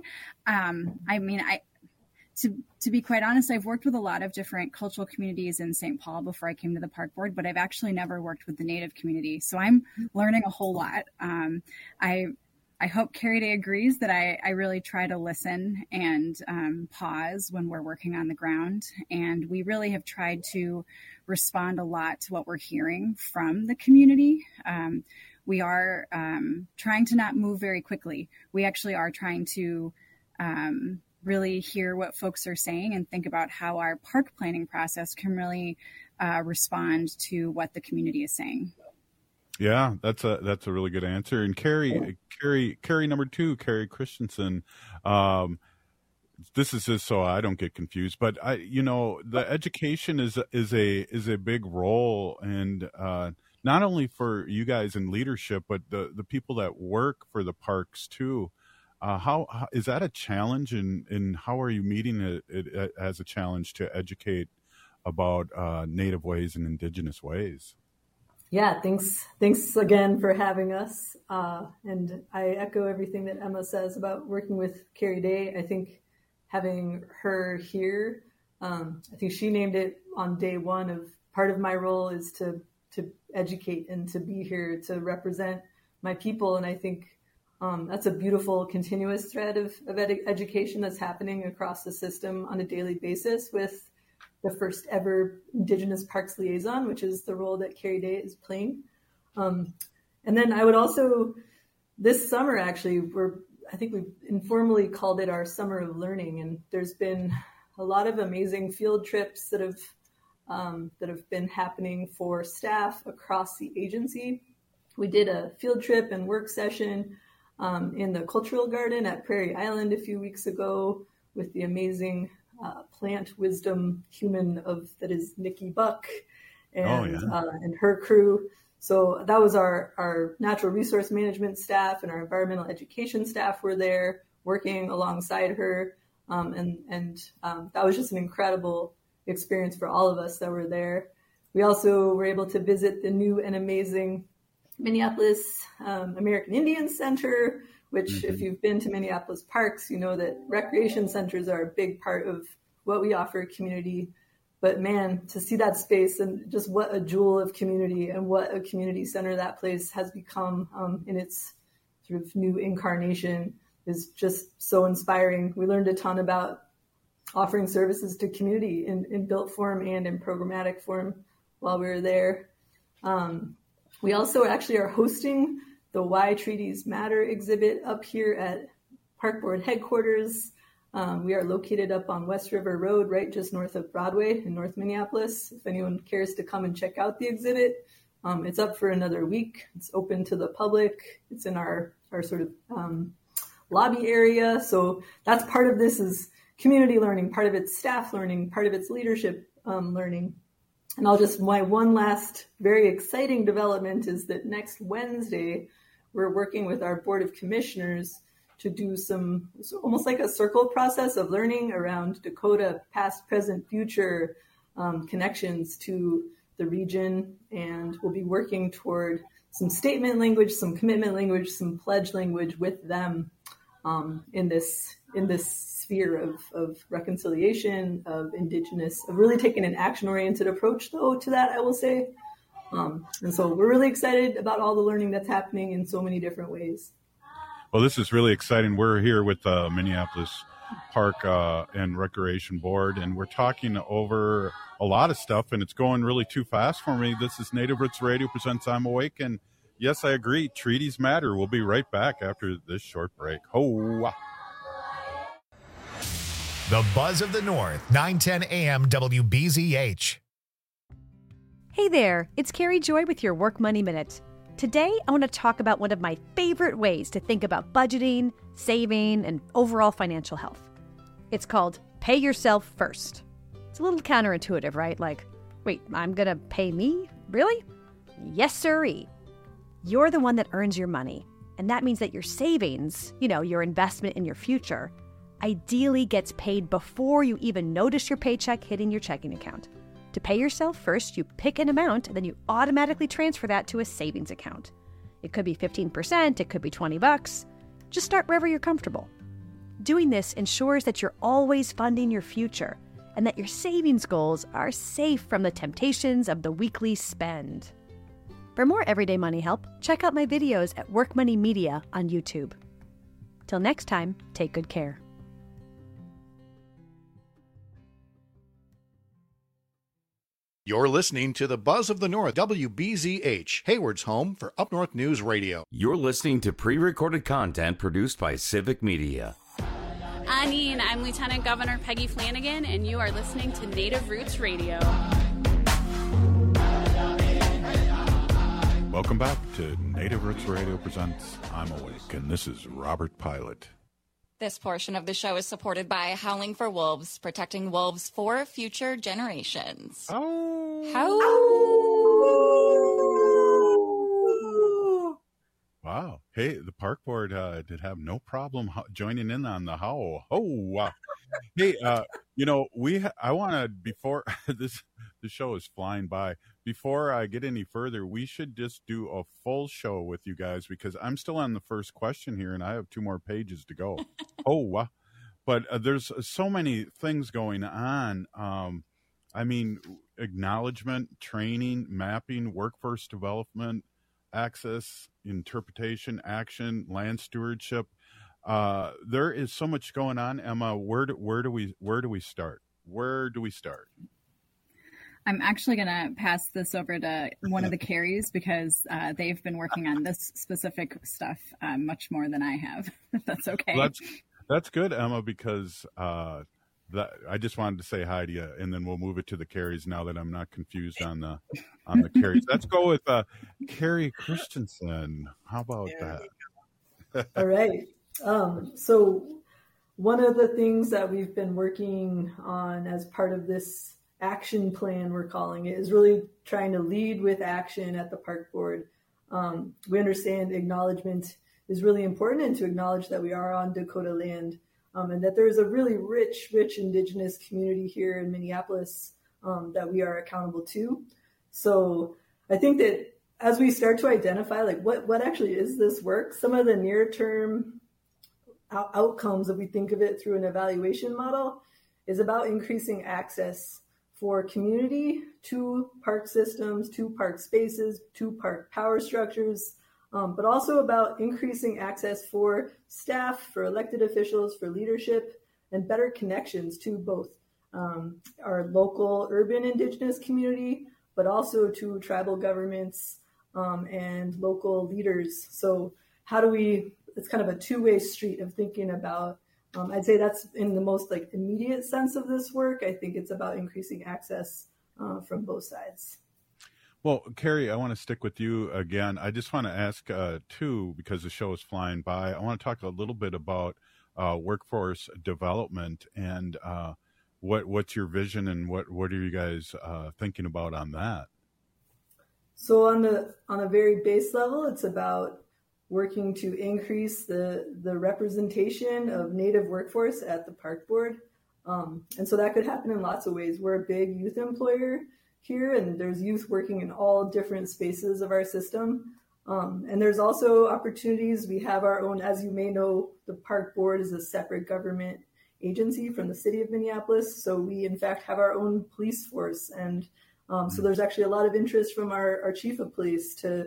To be quite honest, I've worked with a lot of different cultural communities in St. Paul before I came to the park board, but I've actually never worked with the Native community. So I'm learning a whole lot. I hope Carrie Day agrees that I really try to listen and pause when we're working on the ground. And we really have tried to respond a lot to what we're hearing from the community. We are trying to not move very quickly. We actually are trying to really hear what folks are saying and think about how our park planning process can really respond to what the community is saying. Yeah, that's a really good answer. And Carrie number 2, Carrie Christensen. This is just so I don't get confused, but the education is a big role, and not only for you guys in leadership, but the people that work for the parks too. How is that a challenge, and how are you meeting it as a challenge to educate about Native ways and Indigenous ways? Yeah, thanks again for having us. And I echo everything that Emma says about working with Carrie Day. I think having her here, I think she named it on day one of part of my role is to educate and to be here to represent my people. And I think that's a beautiful continuous thread of education that's happening across the system on a daily basis with the first ever Indigenous Parks Liaison, which is the role that Carrie Day is playing. And then I would also, this summer actually, I think we've informally called it our Summer of Learning, and there's been a lot of amazing field trips that have been happening for staff across the agency. We did a field trip and work session in the Cultural Garden at Prairie Island a few weeks ago with the amazing plant wisdom human that is Nikki Buck and her crew. So that was our natural resource management staff and our environmental education staff were there working alongside her. And that was just an incredible experience for all of us that were there. We also were able to visit the new and amazing Minneapolis American Indian Center, which if you've been to Minneapolis parks, you know that recreation centers are a big part of what we offer community. But man, to see that space and just what a jewel of community and what a community center that place has become in its sort of new incarnation is just so inspiring. We learned a ton about offering services to community in built form and in programmatic form while we were there. We also actually are hosting the Why Treaties Matter exhibit up here at Park Board headquarters. We are located up on West River Road, right just north of Broadway in North Minneapolis. If anyone cares to come and check out the exhibit, it's up for another week. It's open to the public. It's in our sort of lobby area. So that's part of this is community learning, part of it's staff learning, part of it's leadership learning. And my one last very exciting development is that next Wednesday, we're working with our Board of Commissioners to do almost like a circle process of learning around Dakota past, present, future connections to the region. And we'll be working toward some statement language, some commitment language, some pledge language with them in this sphere of reconciliation, of Indigenous, of really taking an action-oriented approach, though, to that, I will say. And so we're really excited about all the learning that's happening in so many different ways. Well, this is really exciting. We're here with the Minneapolis Park and Recreation Board, and we're talking over a lot of stuff, and it's going really too fast for me. This is Native Roots Radio presents I'm Awake, and yes, I agree. Treaties matter. We'll be right back after this short break. Ho! The Buzz of the North, 910 AM WBZH. Hey there, it's Carrie Joy with your Work Money Minute. Today, I want to talk about one of my favorite ways to think about budgeting, saving, and overall financial health. It's called Pay Yourself First. It's a little counterintuitive, right? Like, wait, I'm going to pay me? Really? Yes, sirree. You're the one that earns your money. And that means that your savings, your investment in your future, ideally gets paid before you even notice your paycheck hitting your checking account. To pay yourself first, you pick an amount and then you automatically transfer that to a savings account. It could be 15%, it could be $20. Just start wherever you're comfortable. Doing this ensures that you're always funding your future and that your savings goals are safe from the temptations of the weekly spend. For more everyday money help, check out my videos at Work Money Media on YouTube. Till next time, take good care. You're listening to the Buzz of the North, WBZH, Hayward's home for Up North News Radio. You're listening to pre-recorded content produced by Civic Media. I'm Lieutenant Governor Peggy Flanagan, and you are listening to Native Roots Radio. Welcome back to Native Roots Radio presents I'm Awake, and this is Robert Pilot. This portion of the show is supported by Howling for Wolves, protecting wolves for future generations. Wow. Hey, the park board did have no problem joining in on the howl. Wow. Hey, I want to, before this show is flying by, before I get any further, we should just do a full show with you guys because I'm still on the first question here and I have 2 more pages to go. But there's so many things going on. Acknowledgement, training, mapping, workforce development, access, interpretation, action, land stewardship. There is so much going on, Emma. Where do we start? Where do we start? I'm actually going to pass this over to one of the Carries because they've been working on this specific stuff much more than I have, if that's okay. Well, that's good, Emma, because I just wanted to say hi to you, and then we'll move it to the Carries now that I'm not confused on the Carries. Let's go with Carrie Christensen. How about that? All right. So one of the things that we've been working on as part of this action plan, we're calling it, is really trying to lead with action at the park board. We understand acknowledgement is really important, and to acknowledge that we are on Dakota land, and that there's a really rich Indigenous community here in Minneapolis that we are accountable to. So I think that as we start to identify like what actually is this work, some of the near-term outcomes, if we think of it through an evaluation model, is about increasing access for community to park systems, to park spaces, to park power structures, but also about increasing access for staff, for elected officials, for leadership, and better connections to both our local urban Indigenous community, but also to tribal governments and local leaders. So how do it's kind of a two-way street of thinking about, I'd say that's in the most like immediate sense of this work. I think it's about increasing access from both sides. Well, Carrie, I want to stick with you again. I just want to ask too, because the show is flying by, I want to talk a little bit about workforce development and what's your vision and what are you guys thinking about on that? So on a very base level, it's about working to increase the representation of Native workforce at the park board. And so that could happen in lots of ways. We're a big youth employer here, and there's youth working in all different spaces of our system. And there's also opportunities. We have our own, as you may know, the park board is a separate government agency from the city of Minneapolis. So we, in fact, have our own police force. And so there's actually a lot of interest from our chief of police to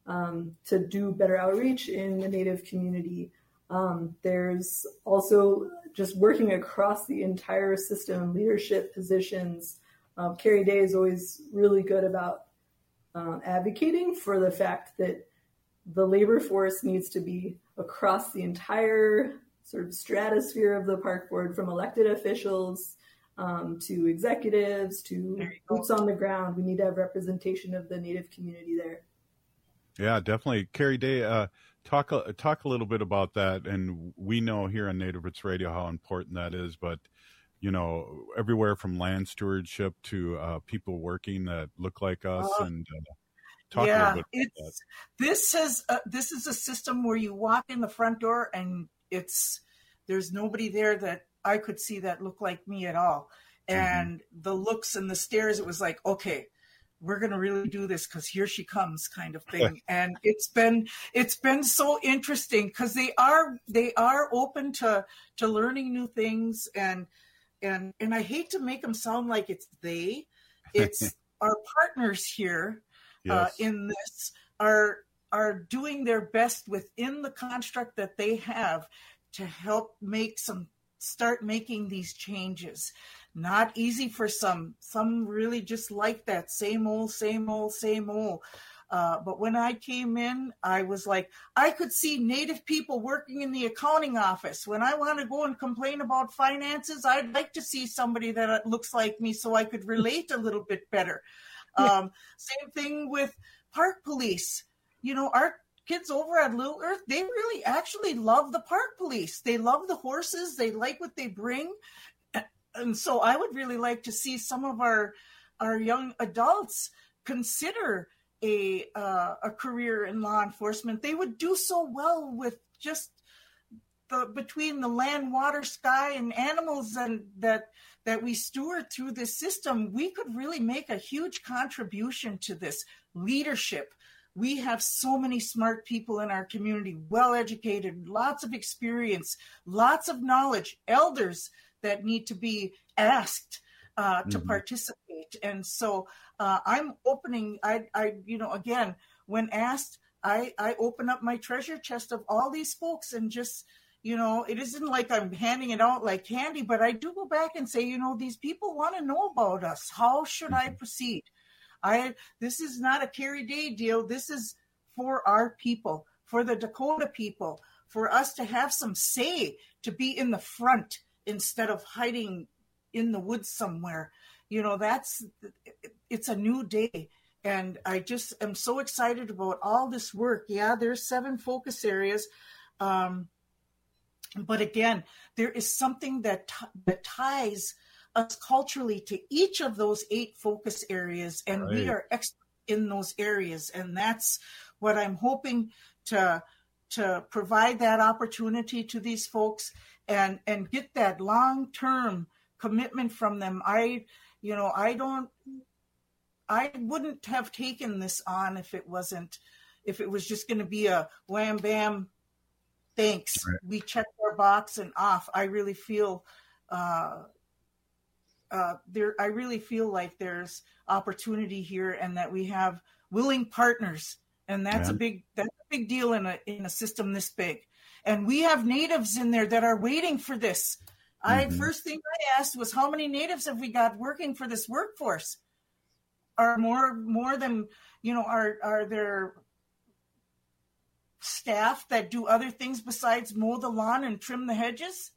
do better outreach in the Native community. There's also just working across the entire system, leadership positions. Carrie Day is always really good about advocating for the fact that the labor force needs to be across the entire sort of stratosphere of the park board, from elected officials to executives to boots on the ground. We need to have representation of the Native community there. Yeah, definitely. Carrie Day, talk a little bit about that. And we know here on Native Roots Radio how important that is, but you know, everywhere from land stewardship to people working that look like us, and talk a little bit about that. This is a system where you walk in the front door and there's nobody there that I could see that looked like me at all. And the looks and the stares, it was like, okay, we're going to really do this because here she comes kind of thing. And it's been so interesting because they are open to learning new things. And I hate to make them sound like it's our partners here in this are doing their best within the construct that they have to help start making these changes. Not easy for some really just like that same old. But when I came in, I was like, I could see Native people working in the accounting office. When I want to go and complain about finances, I'd like to see somebody that looks like me so I could relate a little bit better. Same thing with park police. You know, our kids over at Little Earth, they really actually love the park police. They love the horses. They like what they bring. And so I would really like to see some of our young adults consider a career in law enforcement. They would do so well with just between the land, water, sky, and animals and that we steward through this system. We could really make a huge contribution to this leadership. We have so many smart people in our community, well-educated, lots of experience, lots of knowledge, elders that need to be asked to participate. And so I'm opening, again, when asked, I open up my treasure chest of all these folks and just, You know, it isn't like I'm handing it out like candy, but I do go back and say, you know, these people want to know about us. How should I proceed? This is not a Carey Day deal. This is for our people, for the Dakota people, for us to have some say, to be in the front instead of hiding in the woods somewhere. You know, it's a new day. And I just am so excited about all this work. Yeah, there's 7 focus areas. But again, there is something that ties us culturally to each of those 8 focus areas, and we are experts in those areas. And that's what I'm hoping to provide that opportunity to these folks and get that long-term commitment from them. I wouldn't have taken this on if it was just going to be a wham bam. Thanks. Right. We checked our box and off. I really feel I really feel like there's opportunity here, and that we have willing partners, and that's a big deal in a system this big. And we have natives in there that are waiting for this. First thing I asked was, how many natives have we got working for this workforce? Are more than, you know, are there staff that do other things besides mow the lawn and trim the hedges?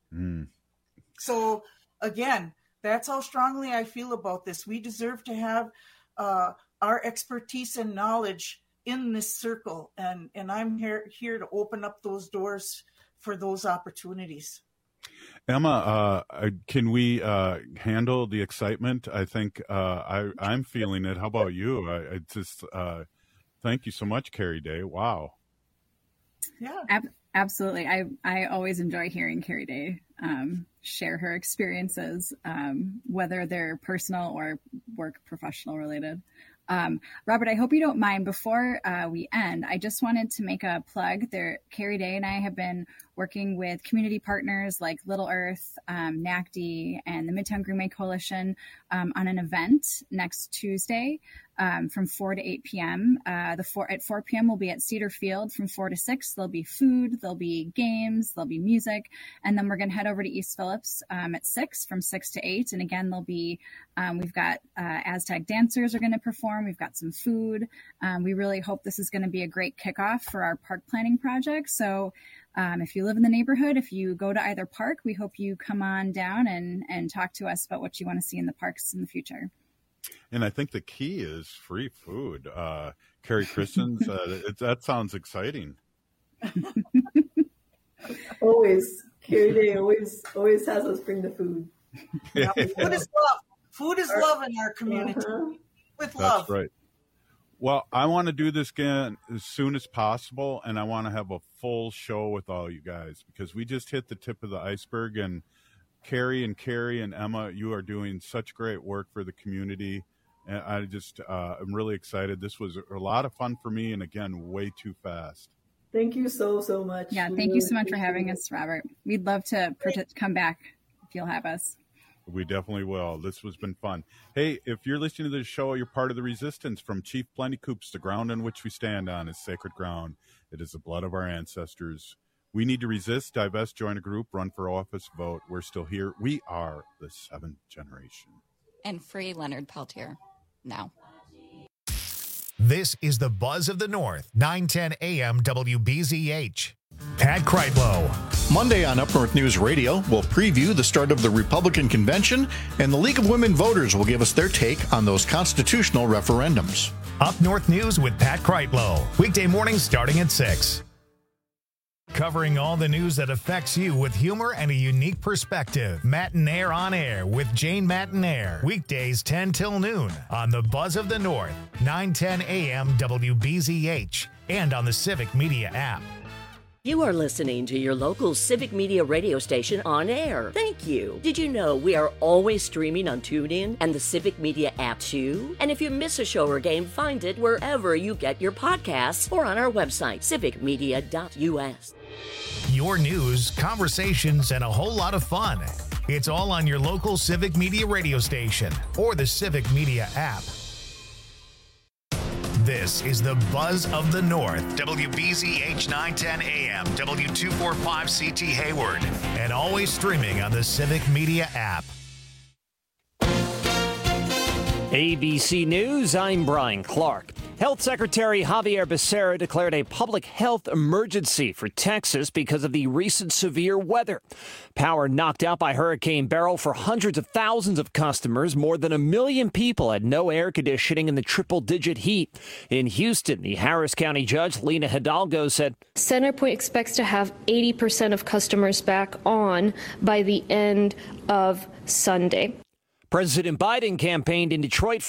So again, that's how strongly I feel about this. We deserve to have our expertise and knowledge in this circle, and I'm here to open up those doors for those opportunities. Emma, can we handle the excitement? I think I'm feeling it. How about you? I just thank you so much, Carey Day. Wow. Yeah, absolutely. I always enjoy hearing Carey Day share her experiences, whether they're personal or work professional related. Robert, I hope you don't mind. Before we end, I just wanted to make a plug. Carey Day and I have been working with community partners like Little Earth, NACD, and the Midtown Greenway Coalition on an event next Tuesday from 4 to 8 p.m. At 4 p.m. we'll be at Cedar Field from 4 to 6. There'll be food, there'll be games, there'll be music, and then we're going to head over to East Phillips at 6 from 6 to 8. And again, there'll be we've got Aztec dancers are going to perform. We've got some food. We really hope this is going to be a great kickoff for our park planning project. So if you live in the neighborhood, if you go to either park, we hope you come on down and talk to us about what you want to see in the parks in the future. And I think the key is free food. Carrie Christen's, that sounds exciting. Always. Carey Day always has us bring the food. Yeah, food is love. Food is love in our community. With love. That's right. Well, I want to do this again as soon as possible, and I want to have a full show with all you guys, because we just hit the tip of the iceberg. And Carey and Emma, you are doing such great work for the community. And I'm really excited. This was a lot of fun for me, and again, way too fast. Thank you so much. Yeah, thank you so much for having us, Robert. We'd love to come back if you'll have us. We definitely will. This has been fun. Hey, if you're listening to this show, you're part of the resistance. From Chief Plenty Coops, the ground on which we stand on is sacred ground. It is the blood of our ancestors. We need to resist, divest, join a group, run for office, vote. We're still here. We are the 7th generation. And free Leonard Peltier now. This is the Buzz of the North, 910 AM WBZH. Pat Kreitlow. Monday on Up North News Radio, we'll preview the start of the Republican convention, and the League of Women Voters will give us their take on those constitutional referendums. Up North News with Pat Kreitlow. Weekday mornings starting at 6. Covering all the news that affects you with humor and a unique perspective. Matinaire on Air with Jane Matinaire. Weekdays 10 till noon on the Buzz of the North, 910 AM WBZH, and on the Civic Media app. You are listening to your local Civic Media radio station on air. Thank you. Did you know we are always streaming on TuneIn and the Civic Media app too? And if you miss a show or game, find it wherever you get your podcasts or on our website, civicmedia.us. Your news, conversations, and a whole lot of fun. It's all on your local Civic Media radio station or the Civic Media app. This is the Buzz of the North. WBZH 910 AM, W245CT Hayward, and always streaming on the Civic Media app. ABC News, I'm Brian Clark. Health Secretary Javier Becerra declared a public health emergency for Texas because of the recent severe weather. Power knocked out by Hurricane Beryl for hundreds of thousands of customers. More than 1 million people had no air conditioning in the triple-digit heat. In Houston, the Harris County judge, Lena Hidalgo, said CenterPoint expects to have 80% of customers back on by the end of Sunday. President Biden campaigned in Detroit